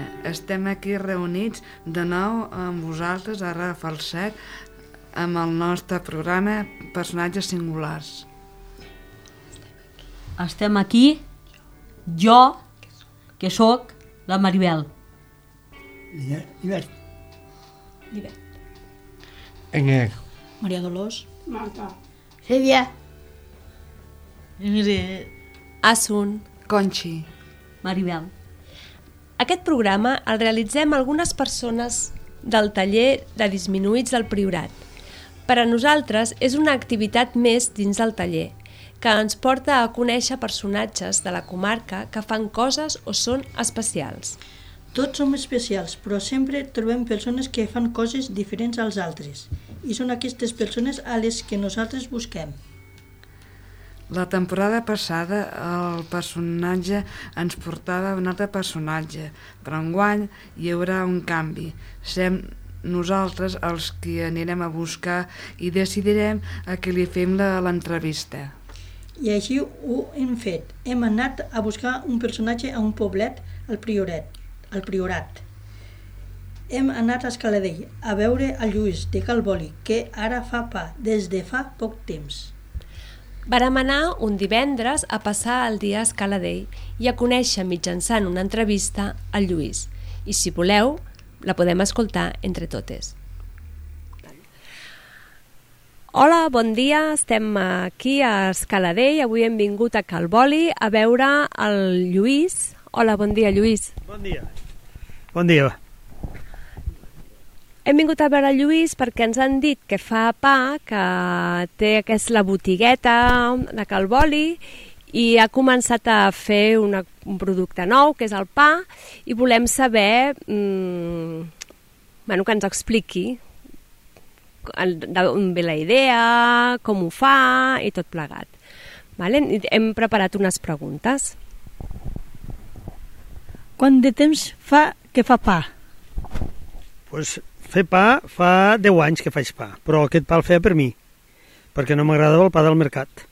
estem aquí reunits de nou amb vosaltres a Ràdio Falset amb el nostre programa Personatges Singulars. Estem aquí, jo, que sóc la Maribel. Iber. Enger. Maria Dolors. Marta. Sílvia. Asun. Conxi. Maribel. Aquest programa el realitzem algunes persones del taller de disminuïts del Priorat. Per a nosaltres és una activitat més dins del taller, que ens porta a conèixer personatges de la comarca que fan coses o són especials. Tots som especials, però sempre trobem persones que fan coses diferents als altres. I són aquestes persones a les que nosaltres busquem. La temporada passada el personatge ens portava un altre personatge, però enguany hi haurà un canvi. Serem nosaltres els que anirem a buscar i decidirem a qui li fem l'entrevista. I així ho hem fet. Hem anat a buscar un personatge a un poblet, al Priorat. Hem anat a Escaladell a veure el Lluís de Calboli, que ara fa pa des de fa poc temps. Vàrem anar un divendres a passar el dia a Escaladell i a conèixer mitjançant una entrevista al Lluís. I si voleu, la podem escoltar entre totes. Hola, bon dia. Estem aquí a Escaladell. Avui hem vingut a Calboli a veure el Lluís. Hola, bon dia, Lluís. Bon dia. Bon dia. Hem vingut a veure el Lluís perquè ens han dit que fa pa, que té la botigueta de Calboli i ha començat a fer un producte nou, que és el pa, i volem saber que ens expliqui d'on ve la idea, com ho fa i tot plegat. Hem preparat unes preguntes. Quant de temps fa que fa pa? Fer pa fa 10 anys que faig pa, però aquest pa el feia per mi, perquè no m'agradava el pa del mercat.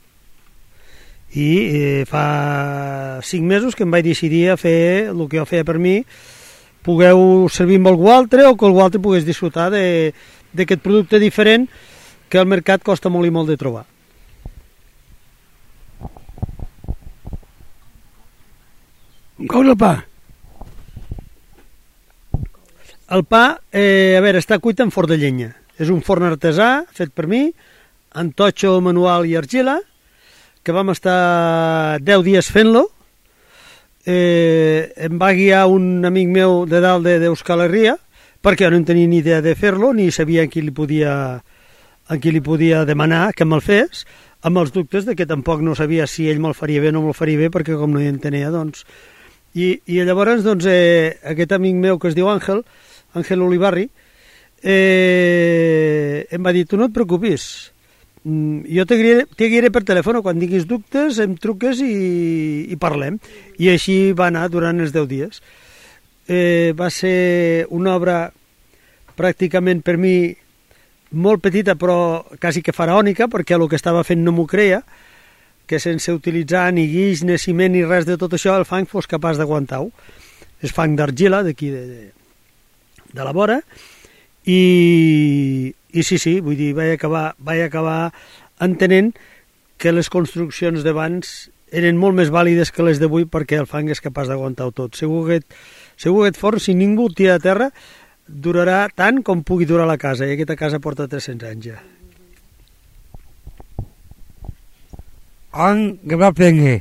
I fa 5 mesos que em vaig decidir a fer el que jo feia per mi, pugueu servir amb algú altre o que algú altre pogués disfrutar d'aquest producte diferent que al mercat costa molt i molt de trobar. Com el pa? El pa, està cuit en forn de llenya. És un forn artesà, fet per mi, amb totxo manual i argila, que vam estar 10 dies fent-lo. Em va guiar un amic meu de dalt d'Euskal Herria, perquè jo no en tenia ni idea de fer-lo, ni sabia a qui li podia demanar que me'l fes, amb els dubtes de que tampoc no sabia si ell me'l faria bé o no me'l faria bé, perquè com no hi entenia, doncs... I llavors, aquest amic meu que es diu Àngel Olivarri, em va dir, tu no et preocupis, jo te guiaré per telèfon, quan tinguis dubtes em truques i parlem. I així va anar durant els 10 dies. Va ser una obra pràcticament per mi molt petita, però quasi que faraònica, perquè el que estava fent no m'ho creia, que sense utilitzar ni guix, ni ciment, ni res de tot això, el fang fos capaç d'aguantar-ho. És fang d'argila, d'aquí de la vora, i sí, vull dir, vaig acabar entenent que les construccions d'abans eren molt més vàlides que les d'avui, perquè el fang és capaç d'aguantar-ho tot. Segur que aquest forn, si ningú el tira a terra, durarà tant com pugui durar la casa, i aquesta casa porta 300 anys ja. On que va aprendre?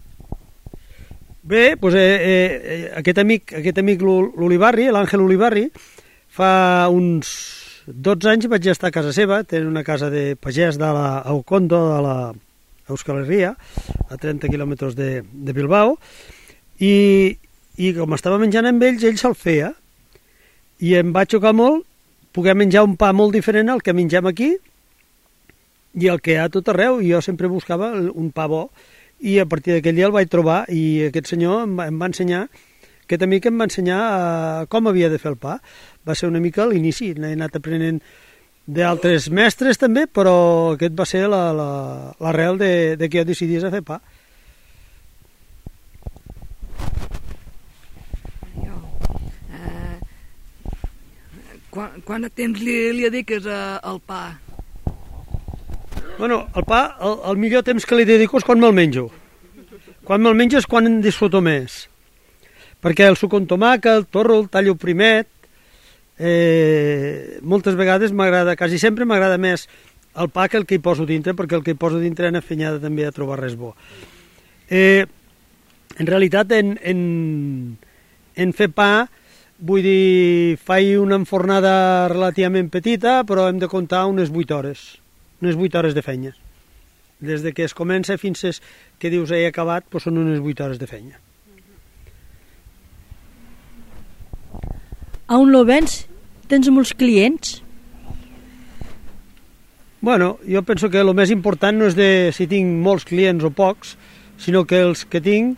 Bé, doncs aquest amic l'Olivarri, l'Àngel Olivarri, fa uns 12 anys vaig estar a casa seva, té una casa de pagès de l'Aucondo, de l'Euskal Herria, a 30 quilòmetres de Bilbao, i com estava menjant amb ells, ell se'l feia, i em va xocar molt poder menjar un pa molt diferent al que mengem aquí, i el que hi ha a tot arreu, i jo sempre buscava un pa bo, i a partir d'aquell dia el vaig trobar, i aquest senyor em va ensenyar, aquest amic em va ensenyar com havia de fer el pa. Va ser una mica l'inici, n'he anat aprenent d'altres mestres també, però aquest va ser l'arrel de que jo decidís a fer pa. Quant de temps li dediques al pa? Bueno, el pa, el millor temps que li dedico és quan me'l menjo. Quan me'l menjo és quan en disfruto més. Perquè el suco amb tomàquet, el torro, el tallo primet, moltes vegades m'agrada, quasi sempre m'agrada més el pa que el que hi poso dintre, perquè el que hi poso dintre en afanyada també a trobar res bo. En realitat, en fer pa, vull dir, faig una enfornada relativament petita, però hem de comptar unes 8 hores. Unes 8 hores de feina. Des de que es comença fins que dius he acabat, doncs són unes 8 hores de feina. A on lo vens? Tens molts clients? Bueno, jo penso que el més important no és de si tinc molts clients o pocs, sinó que els que tinc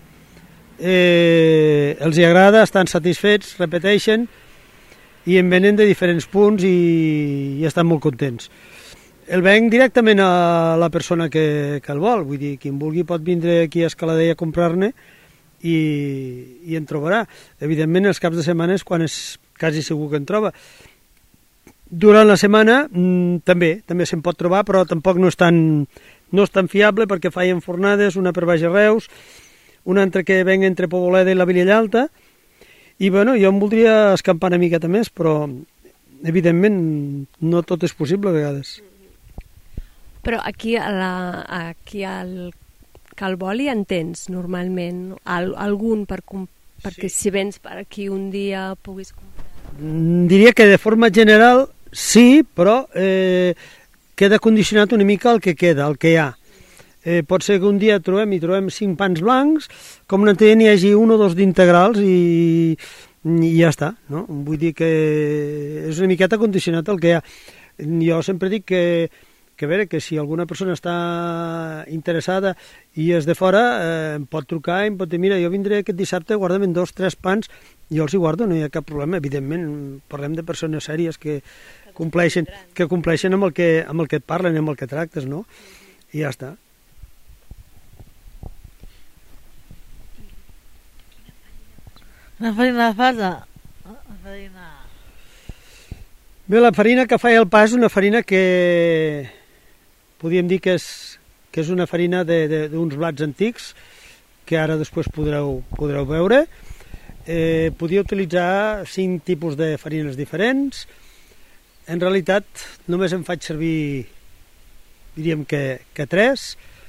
els hi agrada, estan satisfets, repeteixen i em venen de diferents punts i estan molt contents. El venc directament a la persona que el vol, vull dir, qui en vulgui pot vindre aquí a Escaladei a comprar-ne i en trobarà. Evidentment, els caps de setmana és quan és quasi segur que en troba. Durant la setmana també se'n pot trobar, però tampoc no és tan fiable perquè faig enfornades, una per Baix a Reus, una altra que venc entre Poboleda i la Vilella Alta, i bueno, jo em voldria escampar una miqueta més, però evidentment no tot és possible a vegades. Però aquí al Calboli en tens normalment algun perquè si vens per aquí un dia puguis comprar? Diria que de forma general sí, però queda condicionat una mica el que queda, el que hi ha. Pot ser que un dia trobem 5 pans blancs, com un altre dia n'hi hagi un o dos d'integrals i ja està, no? Vull dir que és una miqueta condicionat el que hi ha. Jo sempre dic que a veure, que si alguna persona està interessada i és de fora, em pot trucar i em pot dir, mira, jo vindré aquest dissabte, guarda'm 2 o 3 pans, jo els hi guardo, no hi ha cap problema, evidentment, parlem de persones sèries que compleixen amb el que et parlen, amb el que tractes, no? I ja està. La farina de fada? La farina... Bé, la farina que fa el pa és una farina que podríem dir que és una farina d'uns blats antics que ara després podreu veure. Podia utilitzar 5 tipus de farines diferents. En realitat només en faig servir, diríem que 3.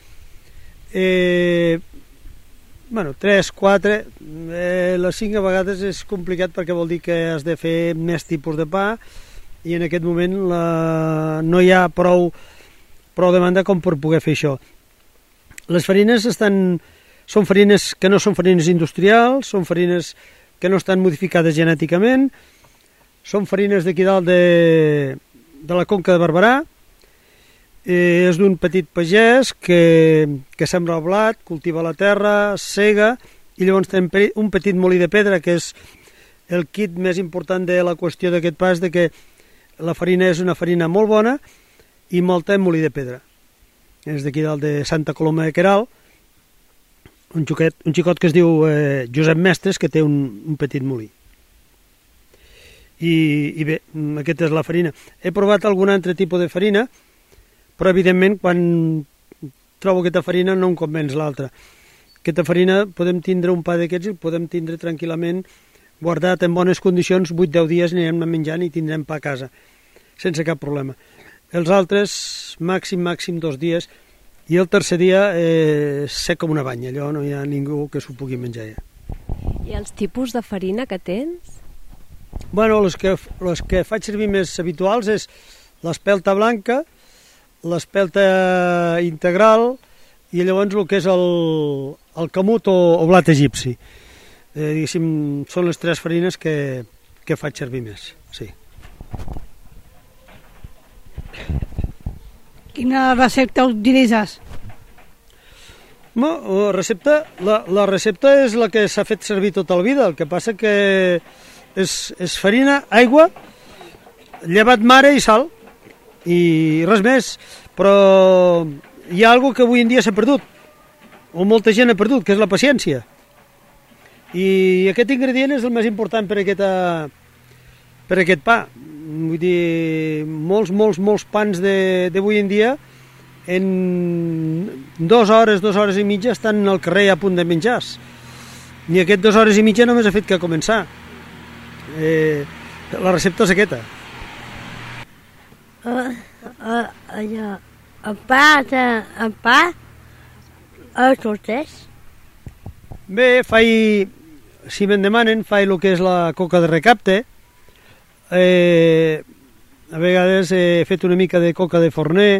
3, 4, les 5 a vegades és complicat perquè vol dir que has de fer més tipus de pa i en aquest moment no hi ha prou demanda com per poder fer això. Les farines són farines que no són farines industrials, són farines que no estan modificades genèticament, són farines d'aquí dalt de la Conca de Barberà, és d'un petit pagès que sembra el blat, cultiva la terra, sega, i llavors tenim un petit molí de pedra, que és el kit més important de la qüestió d'aquest pas, de que la farina és una farina molt bona i molta en molí de pedra. És d'aquí dalt de Santa Coloma de Queralt, un xicot que es diu Josep Mestres, que té un petit molí. I bé, aquesta és la farina. He provat algun altre tipus de farina, però evidentment quan trobo aquesta farina no em convenç l'altra. Aquesta farina podem tindre un pa d'aquests i el podem tindre tranquil·lament guardat en bones condicions, 8-10 dies anirem menjant i tindrem pa a casa, sense cap problema. Els altres, màxim 2 dies, i el tercer dia sec com una banya, allò no hi ha ningú que s'ho pugui menjar ja. I els tipus de farina que tens? Bueno, les que faig servir més habituals és l'espelta blanca, l'espelta integral i llavors el que és el camut o blat egipci. Diguéssim, són les 3 farines que faig servir més, sí. Quina recepta utilitzes? La recepta és la que s'ha fet servir tota la vida, el que passa que és farina, aigua, llevat mare i sal, i res més, però hi ha alguna que avui en dia s'ha perdut, o molta gent ha perdut, que és la paciència. I aquest ingredient és el més important per aquest pa. vull dir, molts pans d'avui en dia, en 2 hores i mitja estan al carrer a punt de menjar. I aquest 2 hores i mitja només ha fet que començar. La recepta és aquesta. El pa, el tortès. Bé, si me'n demanen, faig el que és la coca de recapte. A vegades he fet una mica de coca de forner.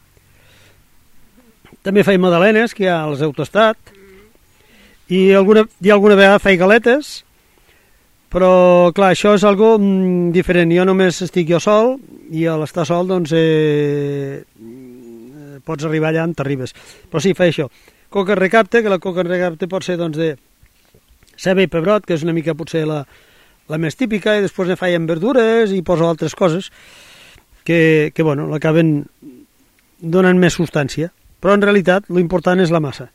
També faig magdalenes, que ja les heu tastat. I alguna vegada faig galetes. Però, clar, això és algo diferent. Jo només estic jo sol, i a l'estar sol, doncs, pots arribar allà on t'arribes. Però sí, faig això. Coca recapte, que la coca recapte pot ser, doncs, de ceba i pebrot, que és una mica potser la més típica, i després ne faig amb verdures i poso altres coses que bueno, l'acaben donant més substància. Però en realitat l'important és la massa.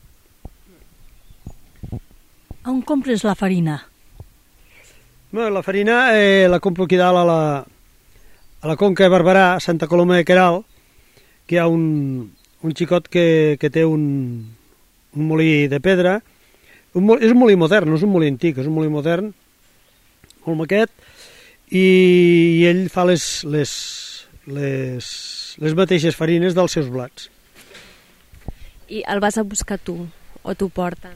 On compres la farina? Bé, la farina la compro aquí dalt a la Conca de Barberà, a Santa Coloma de Queralt, que hi ha un xicot que té un molí de pedra. És un molí modern, no és un molí antic, és un molí modern, molt maquet, i ell fa les mateixes farines dels seus blats. I el vas a buscar tu, o t'ho porten?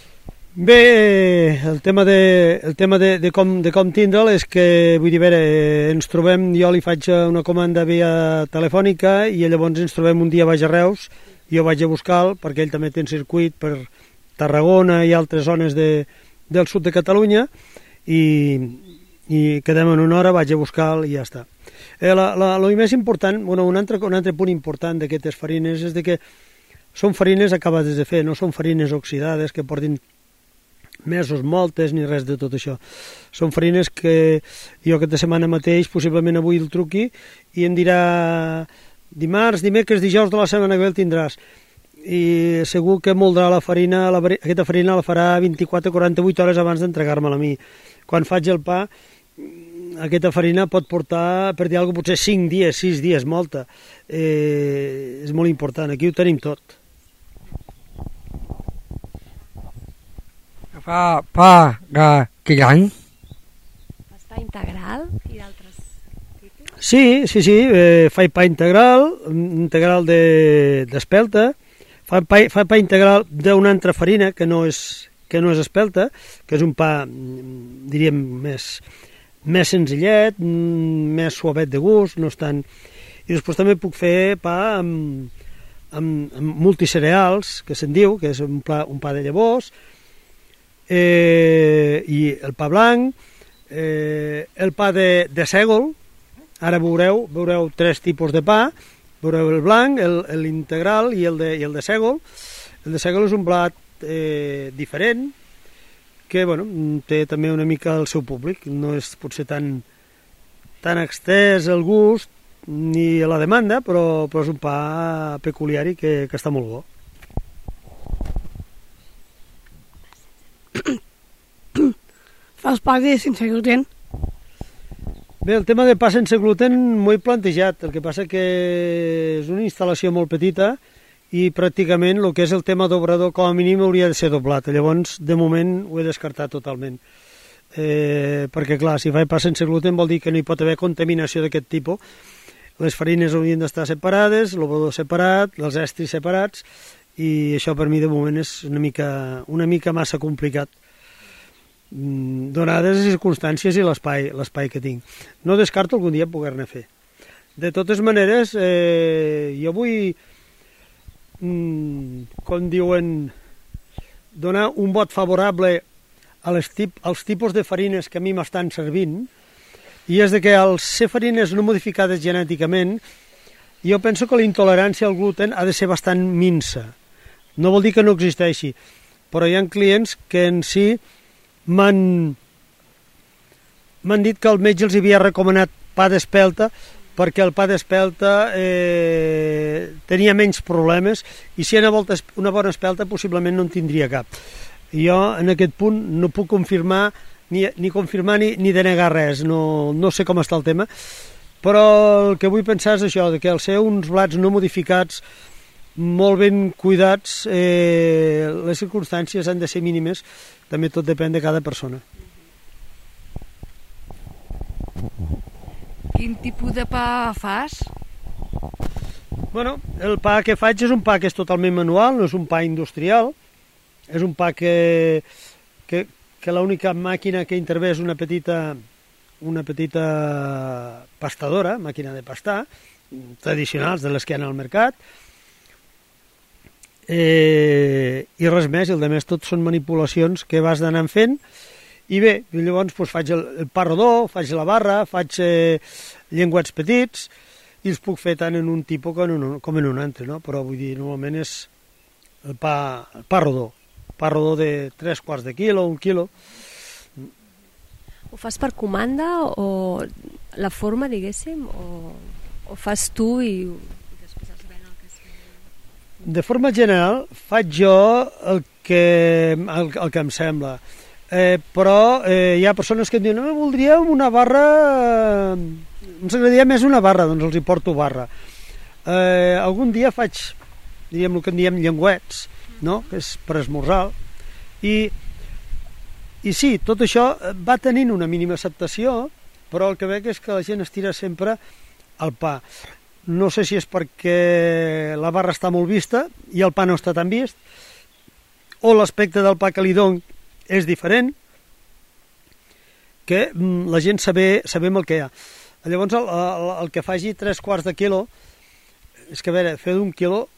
Bé, el tema de com tindre'l és que, vull dir, ens trobem, jo li faig una comanda via telefònica i llavors ens trobem un dia baix a Reus, jo vaig a buscar-lo perquè ell també té un circuit per Tarragona i altres zones del sud de Catalunya i quedem en una hora, vaig a buscar-lo i ja està. El més important, un altre punt important d'aquestes farines és que són farines acabades de fer, no són farines oxidades que portin mesos, moltes, ni res de tot això. Són farines que jo aquesta setmana mateix, possiblement avui el truqui i em dirà dimarts, dimecres, dijous de la setmana que ve el tindràs. I segur que moldrà la farina, aquesta farina la farà 24-48 hores abans d'entregar-me-la a mi. Quan faig el pa, aquesta farina pot portar, per dir alguna cosa, potser 5 dies, 6 dies, molta. És molt important, aquí ho tenim tot. Fa pa gran? Fas pa integral i d'altres tipus? Sí, faig pa integral d'espelta, fa pa integral d'una altra farina que no és espelta, que és un pa, diríem, més senzillet, més suavet de gust, no és tan... I després també puc fer pa amb multicereals, que se'n diu, que és un pa de llavors, i el pa blanc, el pa de sègol. Ara veureu 3 tipus de pa, veureu el blanc, l'integral i el de sègol. El de sègol és un blat diferent, que té també una mica el seu públic, no és potser tan extès el gust ni la demanda, però és un pa peculiar i que està molt bo. Fas pa sense gluten? Bé, el tema de pa sense gluten m'ho he plantejat, el que passa que és una instal·lació molt petita i pràcticament el que és el tema d'obrador com a mínim hauria de ser doblat, llavors de moment ho he descartat totalment, perquè clar, si faig pa sense gluten vol dir que no hi pot haver contaminació d'aquest tipus, les farines haurien d'estar separades, l'obrador separat, els estris separats, i això per mi de moment és una mica massa complicat, donades les circumstàncies i l'espai que tinc. No descarto algun dia poder-ne fer. De totes maneres, jo vull, com diuen, donar un vot favorable als tipus de farines que a mi m'estan servint, i és que al ser farines no modificades genèticament, jo penso que la intolerància al gluten ha de ser bastant minsa. No vol dir que no existeixi, però hi ha clients que en si m'han dit que el metge els havia recomanat pa d'espelta perquè el pa d'espelta tenia menys problemes i si una bona espelta possiblement no en tindria cap. Jo en aquest punt no puc confirmar ni confirmar ni denegar res, no sé com està el tema, però el que vull pensar és això, que al ser uns blats no modificats, molt ben cuidats, les circumstàncies han de ser mínimes, també tot depèn de cada persona. Quin tipus de pa fas? Bueno, el pa que faig és un pa que és totalment manual, no és un pa industrial, és un pa que l'única màquina que intervé és una petita pastadora, màquina de pastar, tradicionals de les que hi ha al mercat, i res més, i el més tot són manipulacions que vas anant fent, i bé, llavors doncs, faig el pa rodó, faig la barra, faig llengüets petits, i els puc fer tant en un tipus com en un altre, no? Però vull dir, normalment és el pa rodó de 3/4 de quilo, 1 quilo. Ho fas per comanda o la forma, diguéssim, o fas tu i després es ven el que es ven? De forma general faig jo el que em sembla, però hi ha persones que em diuen voldríem una barra, ens agradaria més una barra, doncs els hi porto barra. Algun dia faig, diríem el que en diem llengüets, no? Que és per esmorzar, i sí, tot això va tenint una mínima acceptació, però el que veig és que la gent estira sempre al pa. No sé si és perquè la barra està molt vista i el pa no està tan vist, o l'aspecte del pa que li dono és diferent, que la gent sabem el que hi ha. Llavors el que faci 3/4 de quilo, és que a veure, fer d'1 quilo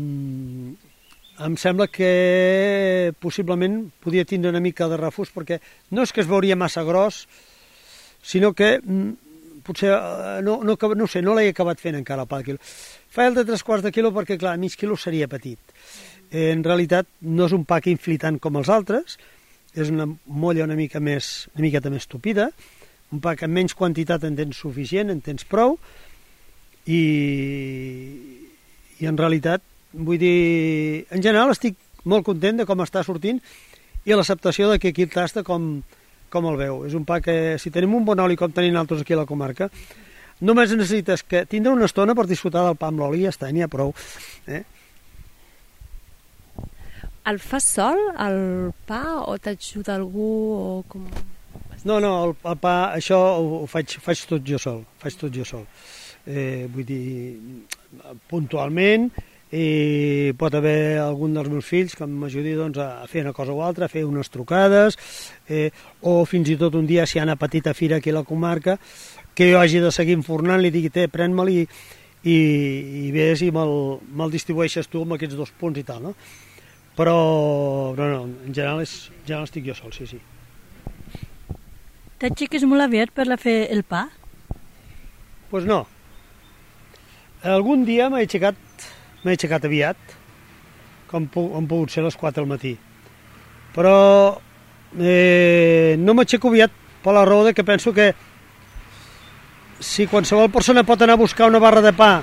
em sembla que possiblement podria tindre una mica de refús, perquè no és que es veuria massa gros, sinó que potser, no sé, no l'he acabat fent encara el pa de quilo. Fa el de 3/4 de quilo perquè, clar, mig quilo seria petit. En realitat no és un pa que infli tant com els altres, és una molla una miqueta més tupida, un pa que en menys quantitat en tens suficient, en tens prou, i en realitat, vull dir, en general estic molt content de com està sortint i l'acceptació de que aquí el tasta com el veu. És un pa que, si tenim un bon oli com tenim altres aquí a la comarca, només necessites que tindre una estona per disfrutar del pa amb l'oli i ja està, n'hi ha prou. El fas sol, el pa, o t'ajuda algú? O com... No, el pa, això ho faig tot jo sol. Vull dir, puntualment, i pot haver algun dels meus fills que m'ajudi doncs, a fer una cosa o altra, a fer unes trucades, o fins i tot un dia, si hi ha una petita fira aquí a la comarca, que jo hagi de seguir enfornant, li digui, pren-me'l i vés i me'l distribueixes tu amb aquests 2 punts i tal, no? Però no, en general estic jo sol, sí. T'aixeques molt aviat per fer el pa? Doncs no. Algun dia m'he aixecat aviat, com han pogut ser les 4 del matí. Però no m'aixeco aviat per la raó que penso que si qualsevol persona pot anar a buscar una barra de pa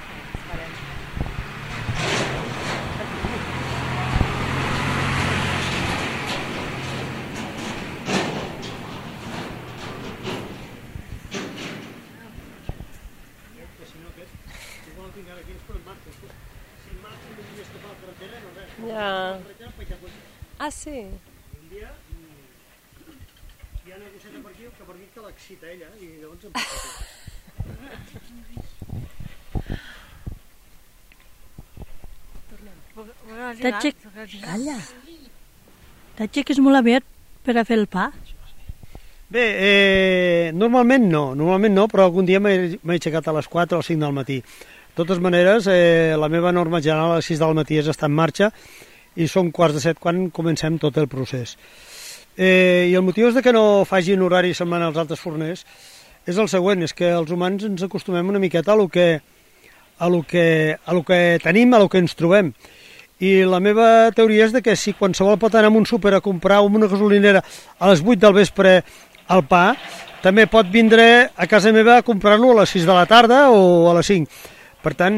Ah, sí? Un dia hi ha una coseta per aquí que l'excita ella i llavors em Calla. T'aixeques molt aviat per a fer el pa? Bé, normalment no, però algun dia m'he aixecat a les 4 o 5 del matí. De totes maneres, la meva norma general a les 6 del matí és estar en marxa i són 6:45 quan comencem tot el procés. I el motiu és que no faci un horari semblant als altres forners és el següent, és que els humans ens acostumem una miqueta a lo que tenim, a lo que ens trobem. I la meva teoria és que si qualsevol pot anar a un súper a comprar en una gasolinera a les 8 del vespre el pa, també pot vindre a casa meva a comprar-lo a les 6 de la tarda o a les 5. Per tant,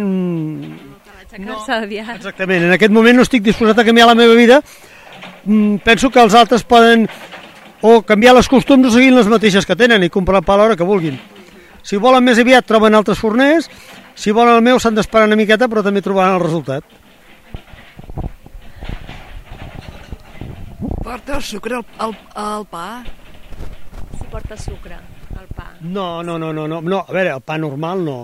exactament, en aquest moment no estic disposat a canviar la meva vida. Penso que els altres poden o canviar les costums o seguint les mateixes que tenen i comprar el pa a l'hora que vulguin. Si volen més aviat troben altres forners, si volen el meu s'han d'esperar una miqueta però també trobaran el resultat. Porta el sucre al pa? Si porta sucre al pa. No, a veure, el pa normal no.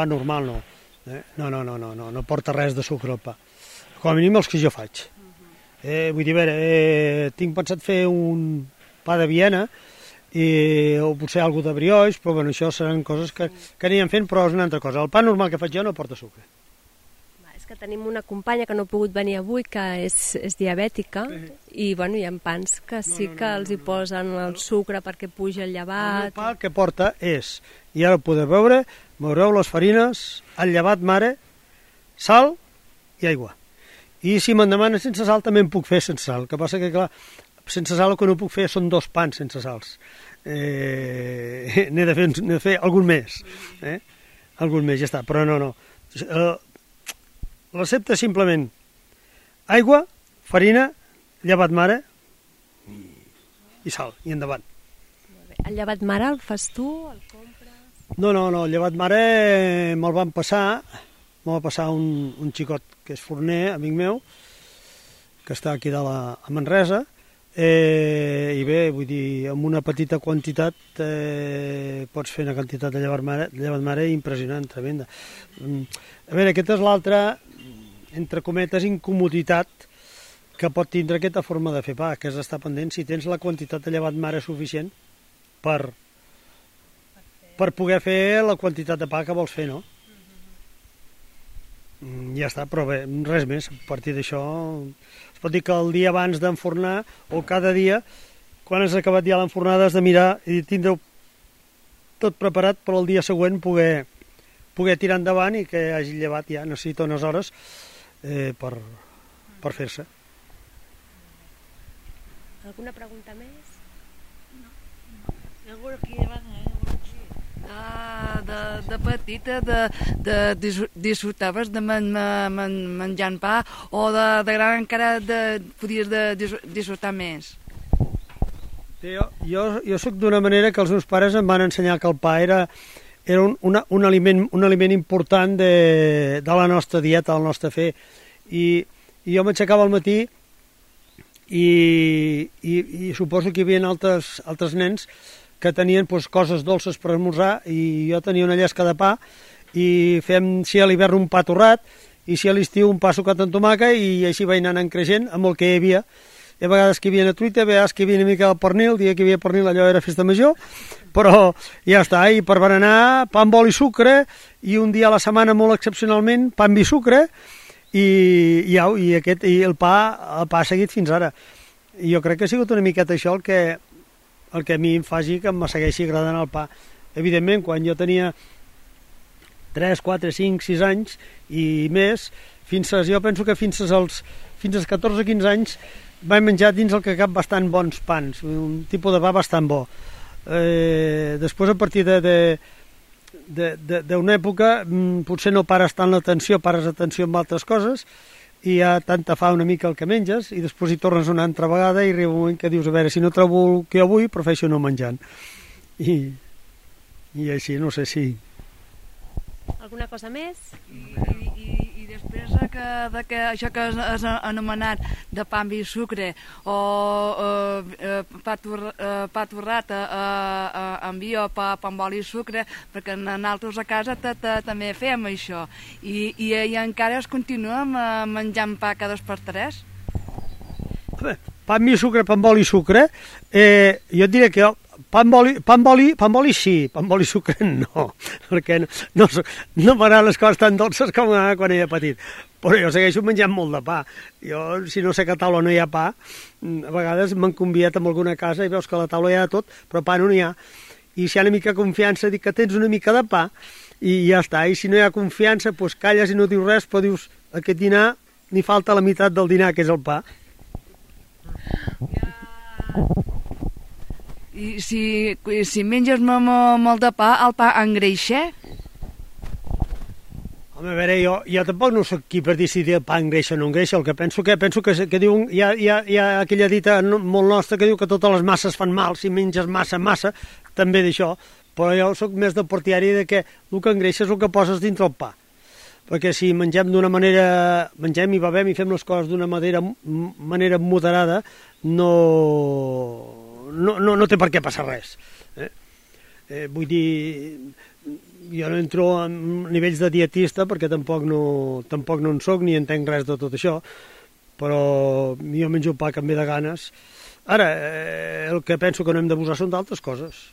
No porta res de sucre al pa. Com a mínim els que jo faig. Vull dir, a veure, tinc pensat fer un pa de Viena o potser alguna de brioix, però bueno, això seran coses que anirem fent, però és una altra cosa. El pa normal que faig jo no porta sucre. És que tenim una companya que no ha pogut venir avui, que és diabètica, i bueno, hi ha pans que sí que els hi posen el sucre perquè puja el llevat. El pa el que porta és, i ara ho podeu veure, veureu les farines, el llevat mare, sal i aigua. I si me'n demanen sense sal també en puc fer sense sal, el que passa que clar, sense sal el que no puc fer són 2 pans sense sals. N'he de fer algun més. Algun més, ja està, però no. La recepta és simplement aigua, farina, llevat mare i sal, i endavant. El llevat mare el fas tu? El compres? No, el llevat mare me'l van passar, me'l va passar un xicot que és forner, amic meu, que està aquí a Manresa, i bé, vull dir, amb una petita quantitat pots fer una quantitat de llevat mare impressionant, tremenda. A veure, aquesta és l'altra, entre cometes, incomoditat que pot tindre aquesta forma de fer pa, que és estar pendent si tens la quantitat de llevat mare suficient per poder fer la quantitat de pa que vols fer, no? Ja està, però bé, res més. A partir d'això es pot dir que el dia abans d'enfornar o cada dia, quan has acabat ja l'enfornada, has de mirar i tindre tot preparat per al dia següent poder tirar endavant i que hagi llevat ja, necessita unes hores per fer-se. Alguna pregunta més? No. Aquí davant, De petita disfrutaves de menjant pa o de gran encara podies disfrutar més? Jo soc d'una manera que els meus pares em van ensenyar que el pa era un aliment important de la nostra dieta, del nostre fer, i jo m'aixecava al matí i suposo que hi havia altres nens que tenien coses dolces per esmorzar, i jo tenia una llesca de pa i fèiem, si a l'hivern un pa torrat i si a l'estiu un pa sucat amb tomàquet, i així vaig anar creixent amb el que hi havia. Hi ha vegades que hi havia truita, a vegades que hi havia una mica de pernil, el dia que hi havia pernil allò era festa major, però ja està, i per berenar pa amb oli i sucre, i un dia a la setmana molt excepcionalment pa amb vi sucre, i el pa ha seguit fins ara. I jo crec que ha sigut una miqueta això el que a mi em faci que em segueixi agradant el pa. Evidentment, quan jo tenia 3, 4, 5, 6 anys i més, jo penso que fins als 14-15 anys vaig menjar dins el que cap bastant bons pans, un tipus de pa bastant bo. Després, a partir d'una època, potser no pares tant l'atenció, pares atenció amb altres coses, i ja tant te fa una mica el que menges, i després hi tornes una altra vegada i arriba un moment que dius, a veure, si no trobo el que jo vull, prefereixo no menjant. I així, no sé si... Alguna cosa més? I després que això que has anomenat de pa amb vi i sucre o pa torrat amb vi o pa amb oli i sucre, perquè nosaltres a casa també fem això, i encara es continua menjant pa cada 2 per 3? Pa amb vi i sucre, pa amb oli i sucre, jo et diré que pa amb oli sí, pa amb oli i sucre no, perquè no m'agraden les coses tan dolces com quan era petit, però jo segueixo menjant molt de pa. Jo, si no sé que a taula no hi ha pa, a vegades m'han convidat a alguna casa i veus que a la taula hi ha tot, però pa no n'hi ha, i si hi ha una mica de confiança dic que tens una mica de pa i ja està, i si no hi ha confiança doncs calles i no dius res, però dius aquest dinar n'hi falta la meitat del dinar, que és el pa. I si menges molt de pa, el pa engreixa? Home, a veure, jo tampoc no soc qui per decidir el pa engreixa o no engreixa. El que penso que diuen, hi ha aquella dita molt nostra que diu que totes les masses fan mal, si menges massa, també d'això. Però jo sóc més del partiari de que el que engreixa és el que poses dintre el pa. Perquè si mengem i bevem i fem les coses d'una manera moderada, no té per què passar res. Vull dir, jo no entro en nivells de dietista perquè tampoc no en soc ni entenc res de tot això, però jo menjo pa que em ve de ganes. Ara, el que penso que no hem d'abusar són d'altres coses.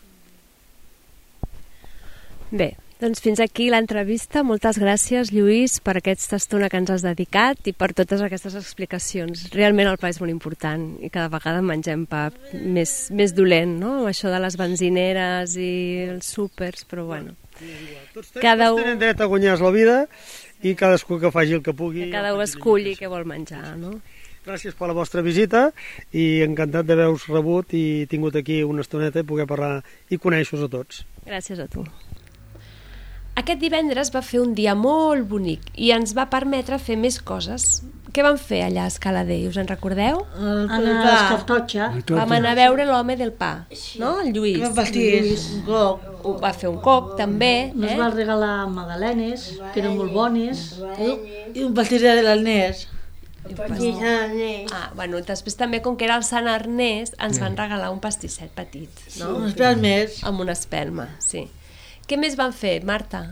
Bé, doncs fins aquí l'entrevista. Moltes gràcies, Lluís, per aquesta estona que ens has dedicat i per totes aquestes explicacions. Realment el pa és molt important i cada vegada mengem pa més dolent, no? Això de les benzineres i els súpers, però bueno. Tots tenen dret a guanyar la vida i cadascú que faci el que pugui. Que cada un esculli què vol menjar, no? Gràcies per la vostra visita i encantat d'haver-vos rebut i tingut aquí una estoneta i poder parlar i conèixer-vos a tots. Gràcies a tu. Aquest divendres va fer un dia molt bonic i ens va permetre fer més coses. Què vam fer allà a Escaladei, us en recordeu? Anar a l'Escartotxa. Vam anar a veure l'home del pa, no? El Lluís. Un pastís, un coc. Va fer un coc, també. Ens va regalar magdalenes, que eren molt bones. I un pastís de l'Ernest. Bueno, després també, com que era el Sant Ernest, ens van regalar un pastisset petit, no? Unes espelmes. Amb una espelma, sí. Què més van fer, Marta?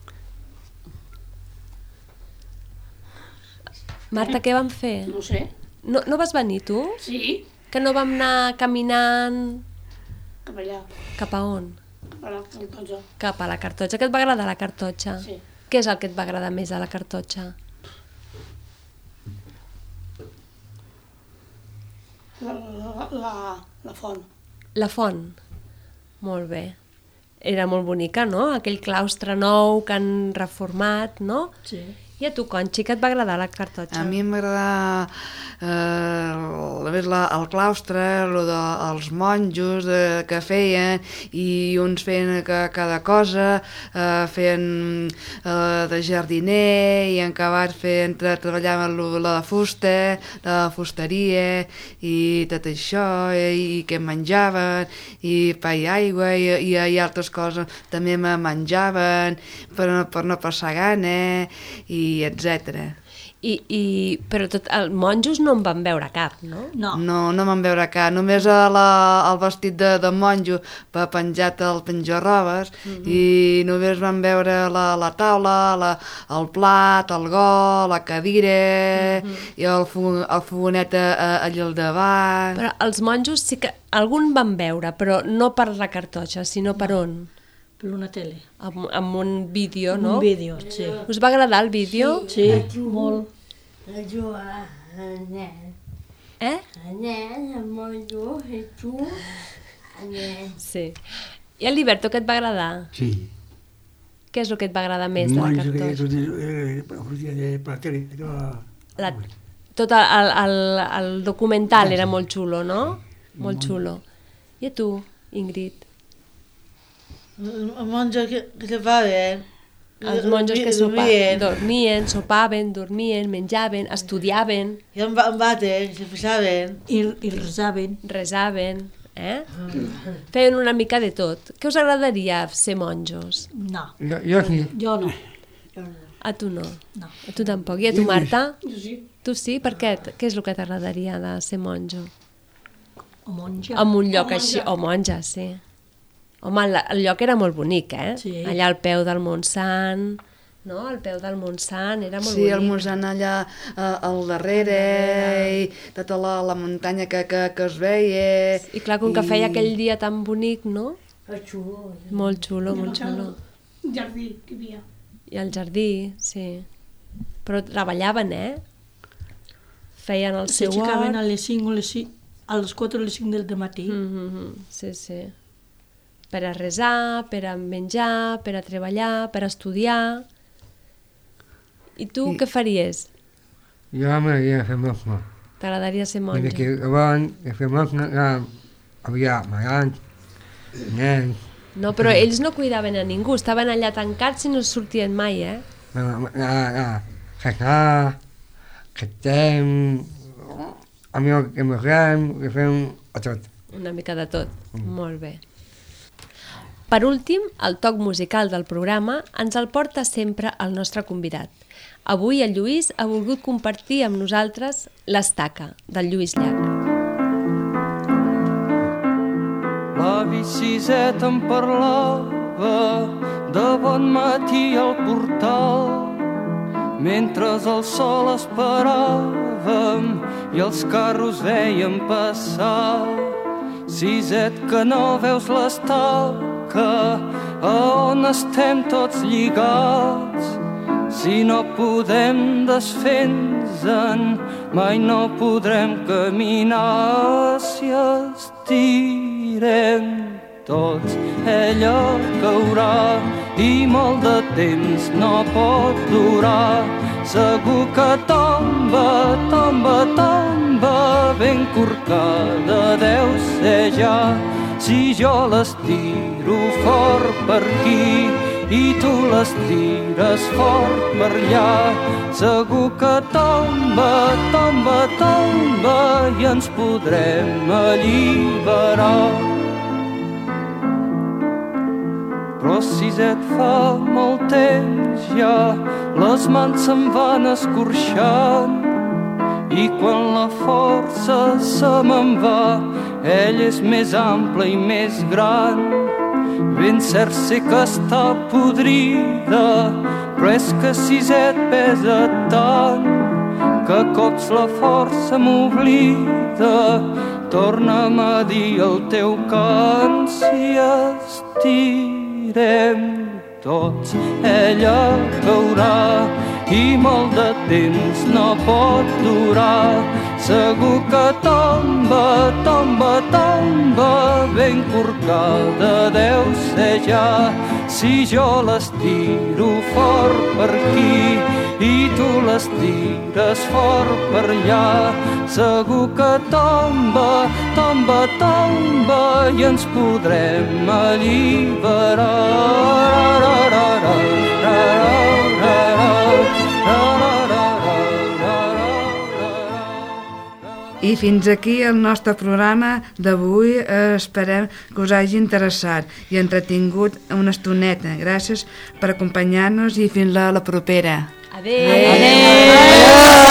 Marta, què van fer? No sé. No vas venir, tu? Sí. Que no vam anar caminant... Cap allà. Cap a on? A la cartotxa. Cap a la cartotxa. Què et va agradar la cartotxa? Sí. Què és el que et va agradar més a la cartotxa? La font. La font. Molt bé. Era molt bonica, no? Aquell claustre nou que han reformat, no? Sí. I a tu, Conxi, què et va agradar la cartotxa? A mi em va agradar el claustre, els monjos que feien, i uns feien cada cosa, feien de jardiner, i en acabat treballaven la fusta, la fusteria, i tot això, i què menjaven, i pa i aigua, i altres coses també me menjaven per no passar gana, i etc. Però els monjos no en van veure cap, no? No van veure cap, només el vestit de monjo penjat al penjarrobes, i només van veure la taula, el plat, el got, la cadira, i el fogonet allà al davant. Però els monjos sí que algun van veure, però no per la cartotxa, sinó per on? Per una tele. Amb un vídeo, no? Un vídeo, sí. Us va agradar el vídeo? Sí, molt. La Joa, el nen. El nen, el monjo, i tu, el nen. Sí. I el Liberto, què et va agradar? Sí. Què és el que et va agradar més de la cartotxa? Per la tele. Tot el documental era molt xulo, no? Molt xulo. I a tu, Ingrid? El monjo que se va bé. Els monjos que dormien, sopaven, menjaven, estudiaven. I amb baten, se posaven. I resaven. Resaven, Feien una mica de tot. Què us agradaria ser monjos? No. Jo sí. Jo no. A tu no? No. A tu tampoc. I a tu, Marta? Jo sí. Tu sí? Per què? Què és el que t'agradaria de ser monjo? O monja. En un lloc així, o monja, sí. Home, el lloc era molt bonic, Sí. Allà al peu del Montsant, no? Al peu del Montsant, era molt bonic. Sí, el Montsant allà al darrere, i tota la muntanya que es veia. I clar, com que feia aquell dia tan bonic, no? Xulo. Molt xulo, molt xulo. Un jardí que hi havia. I el jardí, sí. Però treballaven, Feien el seu hort. S'aixecaven a les 5 o a les 4 o les 5 del matí. Sí, sí. Per a resar, per a menjar, per a treballar, per a estudiar. I tu què faries? Jo m'agradaria fer monja. T'agradaria ser monja? Perquè abans de fer monja havia amagants, nens. No, però ells no cuidaven a ningú, estaven allà tancats i no sortien mai, Regar, que tem, amigo que morrem, que fem a tot. Una mica de tot. Molt bé. Per últim, el toc musical del programa ens el porta sempre el nostre convidat. Avui el Lluís ha volgut compartir amb nosaltres l'Estaca, del Lluís Llach. L'avi Siset em parlava de bon matí al portal, mentre el sol esperàvem i els carros veiem passar. Siset, que no veus l'estaca, a on estem tots lligats? Si no podem desfer-nos-en, mai no podrem caminar. Si estirem tots, ella caurà i molt de temps no pot durar. Segur que tomba, tomba, tomba, ben corcada deu ser ja. Si jo l'estiro fort per aquí i tu l'estires fort per allà, segur que tomba, tomba, tomba i ens podrem alliberar. Però Siset, fa molt temps ja, les mans se'm van escorxant i quan la força se me'n va, ell és més ample i més gran. Ben cert sé que està podrida, però és que Siset pesa tant que a cops la força m'oblida. Torna'm a dir el teu cant. Si estirem tots, ella caurà i molt de temps no pot durar. Segur que tomba, tomba, tomba, ben corcada deu ser ja. Si jo l'estiro fort per aquí i tu l'estires fort per allà, segur que tomba, tomba, tomba i ens podrem alliberar. I fins aquí el nostre programa d'avui. Esperem que us hagi interessat i entretingut una estoneta. Gràcies per acompanyar-nos i fins la propera. Adéu!